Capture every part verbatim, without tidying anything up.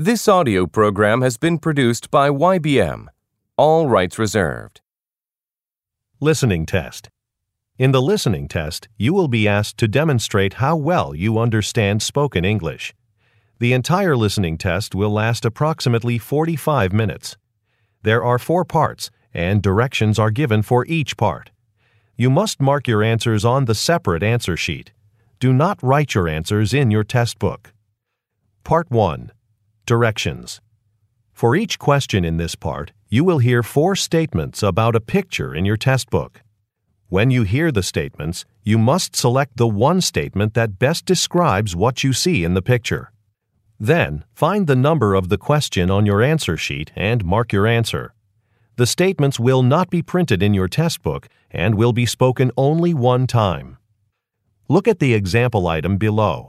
This audio program has been produced by Y B M. All rights reserved. Listening test. In the listening test, you will be asked to demonstrate how well you understand spoken English. The entire listening test will last approximately forty-five minutes. There are four parts, and directions are given for each part. You must mark your answers on the separate answer sheet. Do not write your answers in your test book. Part one. Directions. For each question in this part, you will hear four statements about a picture in your test book. When you hear the statements, you must select the one statement that best describes what you see in the picture. Then, find the number of the question on your answer sheet and mark your answer. The statements will not be printed in your test book and will be spoken only one time. Look at the example item below.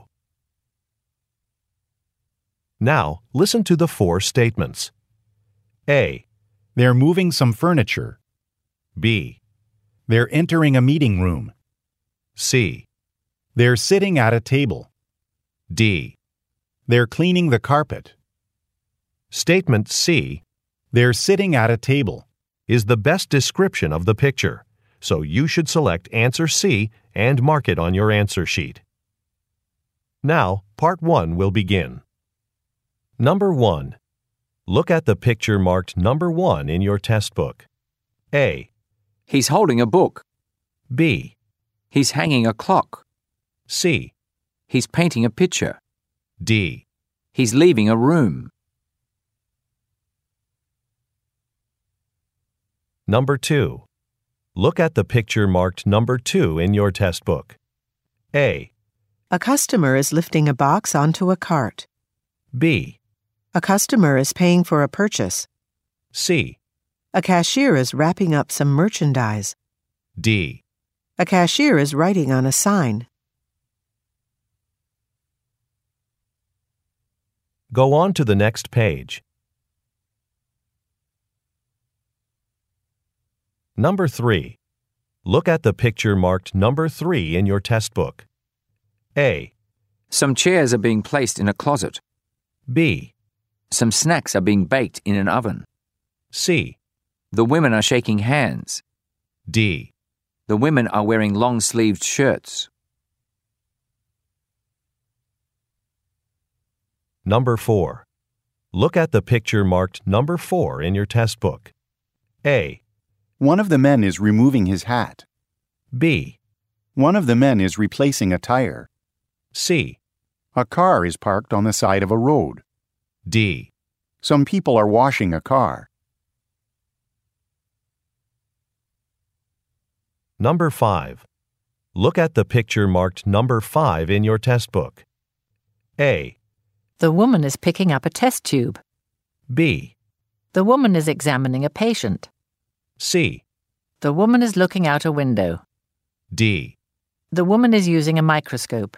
Now, listen to the four statements. A. They're moving some furniture. B. They're entering a meeting room. C. They're sitting at a table. D. They're cleaning the carpet. Statement C. They're sitting at a table. Is the best description of the picture, so you should select answer C and mark it on your answer sheet. Now, part one will begin. Number one. Look at the picture marked number one in your test book. A. He's holding a book. B. He's hanging a clock. C. He's painting a picture. D. He's leaving a room. Number two. Look at the picture marked number two in your test book. A. A customer is lifting a box onto a cart. B. A customer is paying for a purchase. C. A cashier is wrapping up some merchandise. D. A cashier is writing on a sign. Go on to the next page. Number three. Look at the picture marked number three in your test book. A. Some chairs are being placed in a closet. B. Some snacks are being baked in an oven. C. The women are shaking hands. D. The women are wearing long-sleeved shirts. Number four. Look at the picture marked number four in your test book. A. One of the men is removing his hat. B. One of the men is replacing a tire. C. A car is parked on the side of a road. D. Some people are washing a car. Number five. Look at the picture marked number five in your test book. A. The woman is picking up a test tube. B. The woman is examining a patient. C. The woman is looking out a window. D. The woman is using a microscope.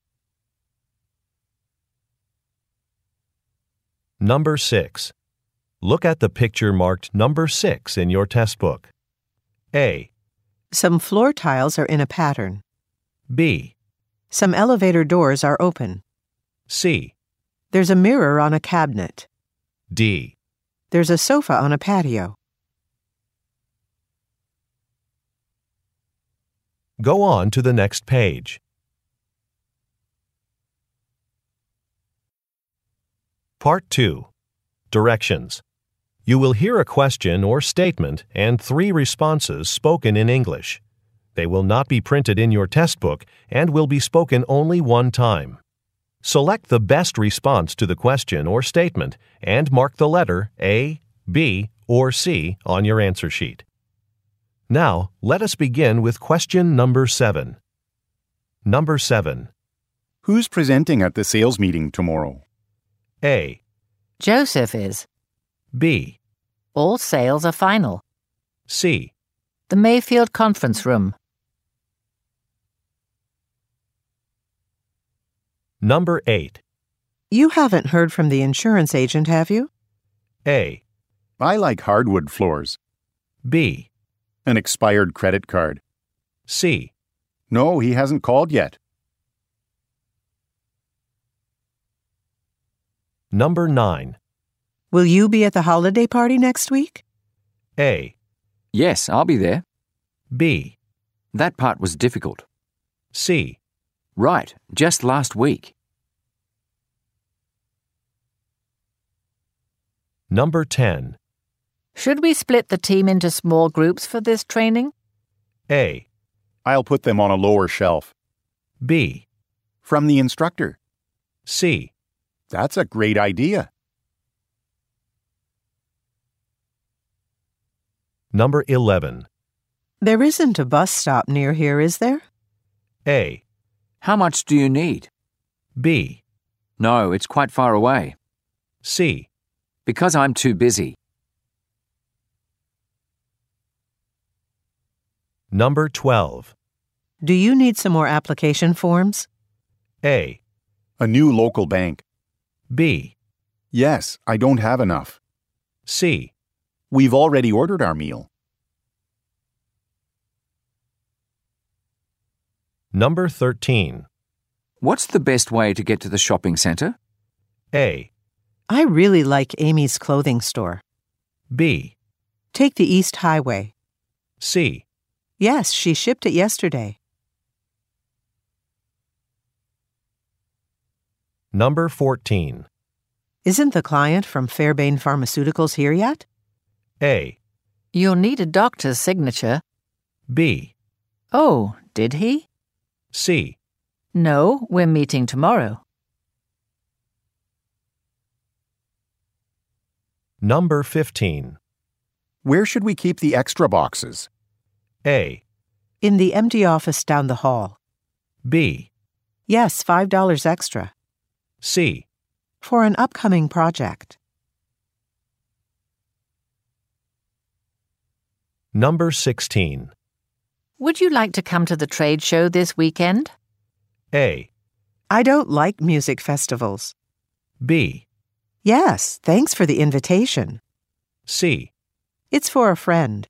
Number six. Look at the picture marked number six in your test book. A. Some floor tiles are in a pattern. B. Some elevator doors are open. C. There's a mirror on a cabinet. D. There's a sofa on a patio. Go on to the next page. Part two. Directions. You will hear a question or statement and three responses spoken in English. They will not be printed in your test book and will be spoken only one time. Select the best response to the question or statement and mark the letter A, B, or C on your answer sheet. Now, let us begin with question number seven. Number seven. Who's presenting at the sales meeting tomorrow? A. Joseph is. B. All sales are final. C. The Mayfield Conference Room. Number eight. You haven't heard from the insurance agent, have you? A. I like hardwood floors. B. An expired credit card. C. No, he hasn't called yet. Number nine. Will you be at the holiday party next week? A. Yes, I'll be there. B. That part was difficult. C. Right, just last week. Number ten. Should we split the team into small groups for this training? A. I'll put them on a lower shelf. B. From the instructor. C. That's a great idea. Number eleven. There isn't a bus stop near here, is there? A. How much do you need? B. No, it's quite far away. C. Because I'm too busy. Number twelve. Do you need some more application forms? A. A new local bank. B. Yes, I don't have enough. C. We've already ordered our meal. Number thirteen. What's the best way to get to the shopping centre? A. I really like Amy's clothing store. B. Take the East Highway. C. Yes, she shipped it yesterday. Number fourteen. Isn't the client from Fairbairn Pharmaceuticals here yet? A. You'll need a doctor's signature. B. Oh, did he? C. No, we're meeting tomorrow. Number fifteen. Where should we keep the extra boxes? A. In the empty office down the hall. B. Yes, five dollars extra. C. For an upcoming project. Number sixteen. Would you like to come to the trade show this weekend? A. I don't like music festivals. B. Yes, thanks for the invitation. C. It's for a friend.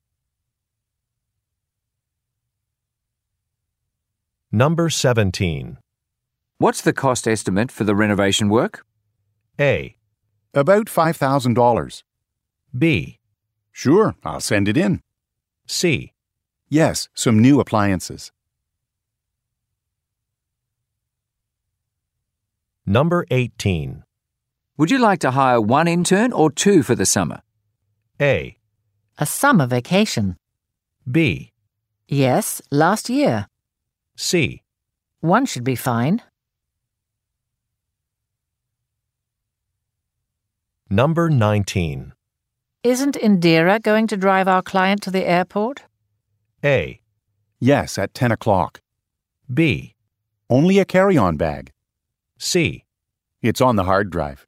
Number seventeen. What's the cost estimate for the renovation work? A. About five thousand dollars. B. Sure, I'll send it in. C. Yes, some new appliances. Number eighteen. Would you like to hire one intern or two for the summer? A. A summer vacation. B. Yes, last year. C. One should be fine. Number nineteen. Isn't Indira going to drive our client to the airport? A. Yes, at ten o'clock. B. Only a carry-on bag. C. It's on the hard drive.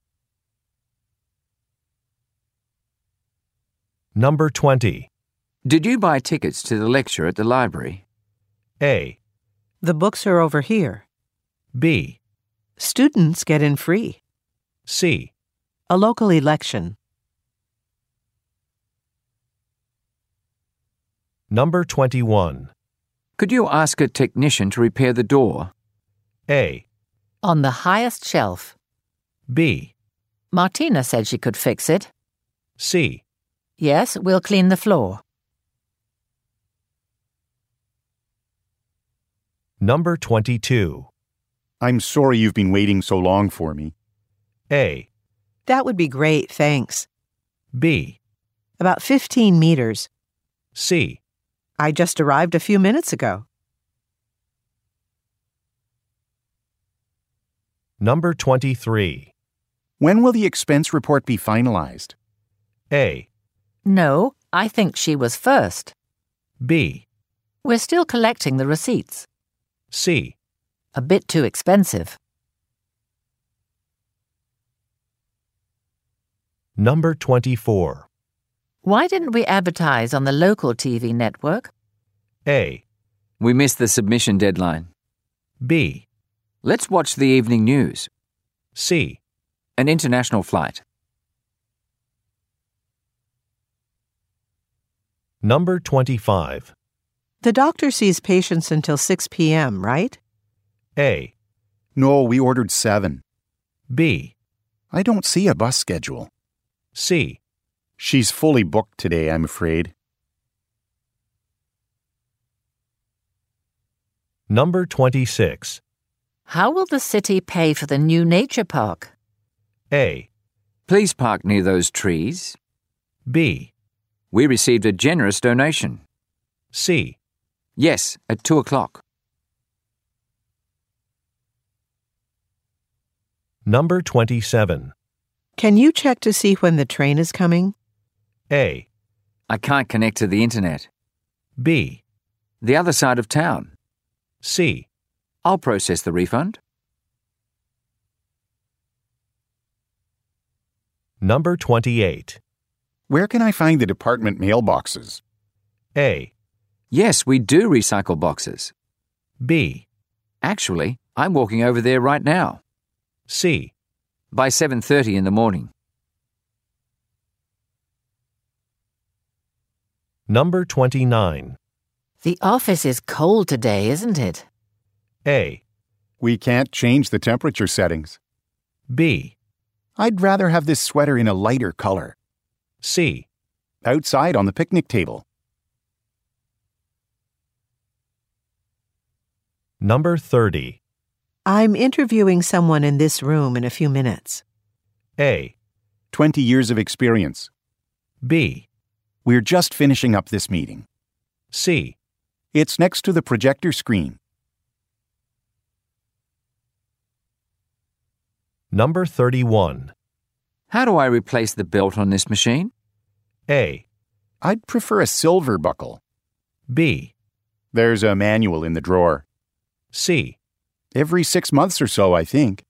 Number twenty. Did you buy tickets to the lecture at the library? A. The books are over here. B. Students get in free. C. A local election. Number twenty-one. Could you ask a technician to repair the door? A. On the highest shelf. B. Martina said she could fix it. C. Yes, we'll clean the floor. Number twenty-two. I'm sorry you've been waiting so long for me. A. That would be great, thanks. B. About fifteen meters. C. I just arrived a few minutes ago. Number twenty-three. When will the expense report be finalized? A. No, I think she was first. B. We're still collecting the receipts. C. A bit too expensive. Number twenty-four. Why didn't we advertise on the local T V network? A. We missed the submission deadline. B. Let's watch the evening news. C. An international flight. Number twenty-five. The doctor sees patients until six p.m., right? A. No, we ordered seven. B. I don't see a bus schedule. C. She's fully booked today, I'm afraid. Number twenty-six. How will the city pay for the new nature park? A. Please park near those trees. B. We received a generous donation. C. Yes, at two o'clock. Number twenty-seven. Can you check to see when the train is coming? A. I can't connect to the internet. B. The other side of town. C. I'll process the refund. Number twenty-eight. Where can I find the department mailboxes? A. Yes, we do recycle boxes. B. Actually, I'm walking over there right now. C. By seven thirty in the morning. Number twenty-nine. The office is cold today, isn't it? A. We can't change the temperature settings. B. I'd rather have this sweater in a lighter color. C. Outside on the picnic table. Number thirty. I'm interviewing someone in this room in a few minutes. A. Twenty years of experience. B. We're just finishing up this meeting. C. It's next to the projector screen. Number thirty-one. How do I replace the belt on this machine? A. I'd prefer a silver buckle. B. There's a manual in the drawer. C. Every six months or so, I think.